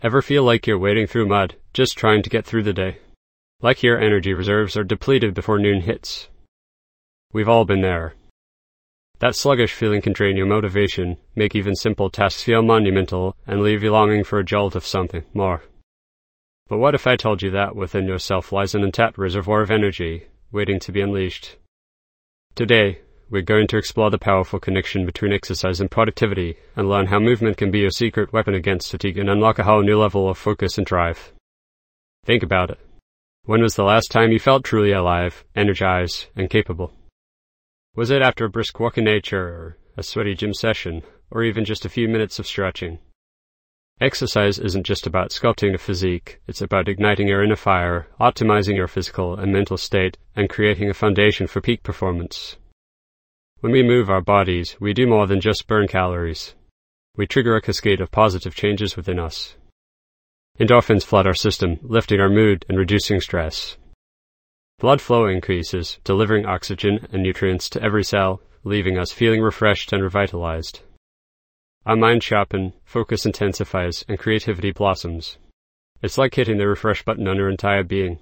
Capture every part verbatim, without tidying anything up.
Ever feel like you're wading through mud, just trying to get through the day? Like your energy reserves are depleted before noon hits. We've all been there. That sluggish feeling can drain your motivation, make even simple tasks feel monumental, and leave you longing for a jolt of something more. But what if I told you that within yourself lies an untapped reservoir of energy, waiting to be unleashed? Today, we're going to explore the powerful connection between exercise and productivity, and learn how movement can be your secret weapon against fatigue and unlock a whole new level of focus and drive. Think about it. When was the last time you felt truly alive, energized, and capable? Was it after a brisk walk in nature, or a sweaty gym session, or even just a few minutes of stretching? Exercise isn't just about sculpting a physique, it's about igniting your inner fire, optimizing your physical and mental state, and creating a foundation for peak performance. When we move our bodies, we do more than just burn calories. We trigger a cascade of positive changes within us. Endorphins flood our system, lifting our mood and reducing stress. Blood flow increases, delivering oxygen and nutrients to every cell, leaving us feeling refreshed and revitalized. Our mind sharpens, focus intensifies, and creativity blossoms. It's like hitting the refresh button on your entire being.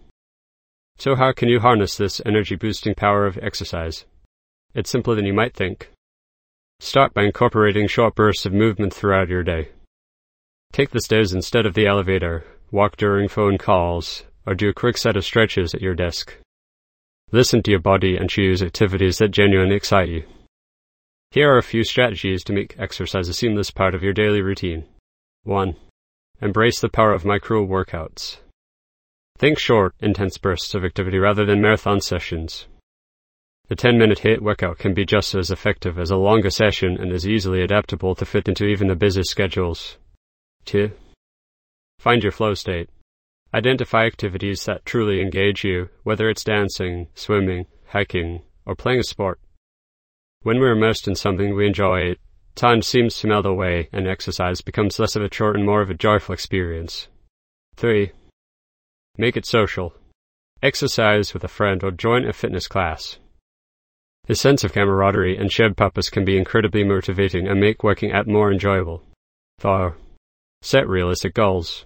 So how can you harness this energy-boosting power of exercise? It's simpler than you might think. Start by incorporating short bursts of movement throughout your day. Take the stairs instead of the elevator, walk during phone calls, or do a quick set of stretches at your desk. Listen to your body and choose activities that genuinely excite you. Here are a few strategies to make exercise a seamless part of your daily routine. one. Embrace the power of micro workouts. Think short, intense bursts of activity rather than marathon sessions. The ten-minute HIIT workout can be just as effective as a longer session and is easily adaptable to fit into even the busiest schedules. two. Find your flow state. Identify activities that truly engage you, whether it's dancing, swimming, hiking, or playing a sport. When we're immersed in something we enjoy, time seems to melt away and exercise becomes less of a chore and more of a joyful experience. three. Make it social. Exercise with a friend or join a fitness class. The sense of camaraderie and shared purpose can be incredibly motivating and make working out more enjoyable. four. Set realistic goals.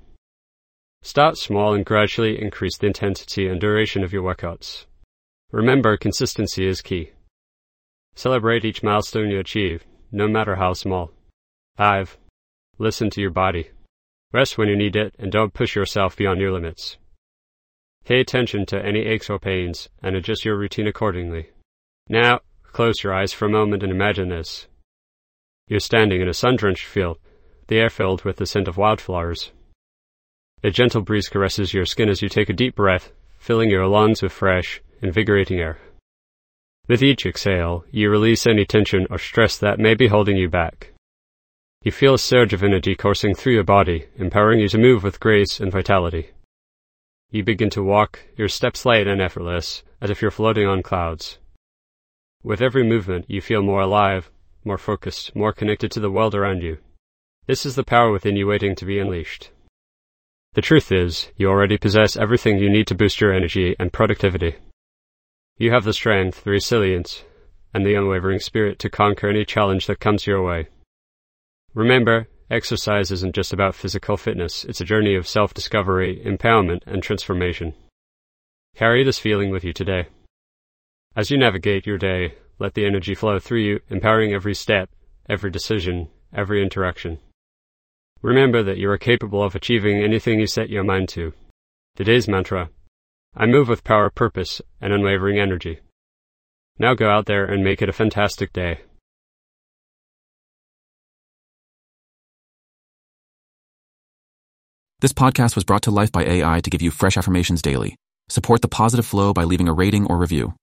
Start small and gradually increase the intensity and duration of your workouts. Remember, consistency is key. Celebrate each milestone you achieve, no matter how small. five. Listen to your body. Rest when you need it and don't push yourself beyond your limits. Pay attention to any aches or pains and adjust your routine accordingly. Now, close your eyes for a moment and imagine this. You're standing in a sun-drenched field, the air filled with the scent of wildflowers. A gentle breeze caresses your skin as you take a deep breath, filling your lungs with fresh, invigorating air. With each exhale, you release any tension or stress that may be holding you back. You feel a surge of energy coursing through your body, empowering you to move with grace and vitality. You begin to walk, your steps light and effortless, as if you're floating on clouds. With every movement, you feel more alive, more focused, more connected to the world around you. This is the power within you waiting to be unleashed. The truth is, you already possess everything you need to boost your energy and productivity. You have the strength, the resilience, and the unwavering spirit to conquer any challenge that comes your way. Remember, exercise isn't just about physical fitness, it's a journey of self-discovery, empowerment, and transformation. Carry this feeling with you today. As you navigate your day, let the energy flow through you, empowering every step, every decision, every interaction. Remember that you are capable of achieving anything you set your mind to. Today's mantra: I move with power, purpose, and unwavering energy. Now go out there and make it a fantastic day. This podcast was brought to life by A I to give you fresh affirmations daily. Support the positive flow by leaving a rating or review.